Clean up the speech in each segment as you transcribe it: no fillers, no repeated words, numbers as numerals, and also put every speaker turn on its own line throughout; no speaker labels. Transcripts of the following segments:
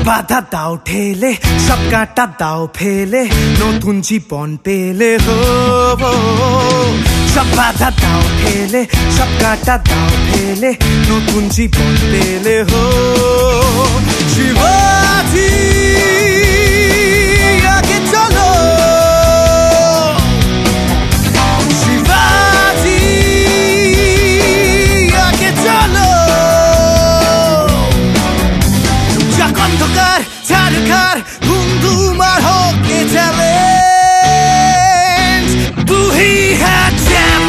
বাধা দাও ঠেলে সব কাঁটা দাও ফেলে নতুন জীবন পেলে হো সব বাধা দাও ঠেলে সব কাঁটা দাও ফেলে নতুন জীবন পেলে হো শিবাজি আগে চলো শিবাজি আগে চলো অন্ধকার ঝাড়খার ধুমধুমার হোক এ চ্যালেঞ্জ তু হি হ্যাঁ চ্যাম্প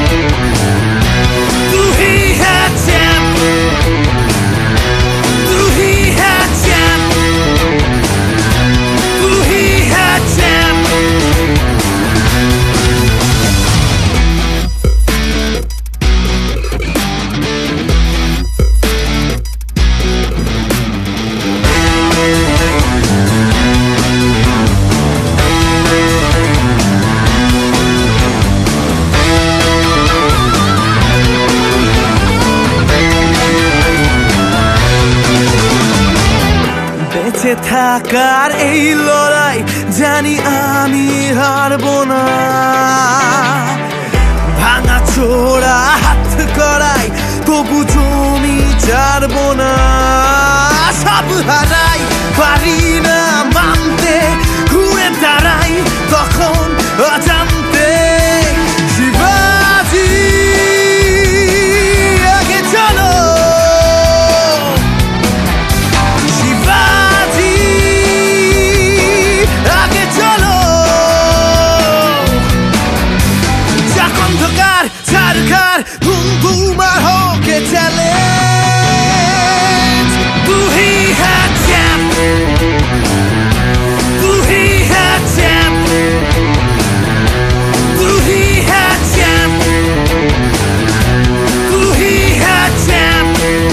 তু হি হ্যাঁ চ্যাম্প তু হি হ্যাঁ চ্যাম্প তু হি হ্যাঁ চ্যাম্প বেঁচে থাকার এই লড়াই জানি আমি হারবো না ভাঙা চোরা হাত করাই তবু জমি ছাড়বো না সব হারাই পারি না মানতে ঘুরে দাঁড়াই তখন অজান্তে শিবাজি আগে চলো ঝাড়খার ধুমধুমার হোক এ চ্যালেঞ্জ তু হি হ্যাঁ চ্যাম্প তু হি হ্যাঁ চ্যাম্প তু হি হ্যাঁ চ্যাম্প তু হি হ্যাঁ চ্যাম্প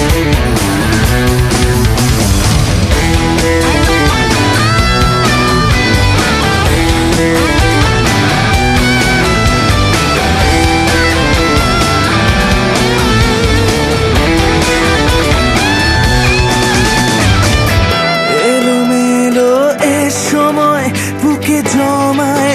বুকে জমায়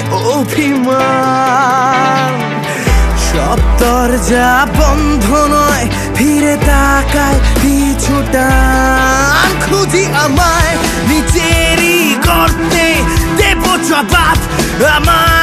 অভিমান সব দরজা বন্ধ নয় ফিরে তাকায় পিছুটান খুঁজি আমায় নিজেরই করতে দেব জবাব আমার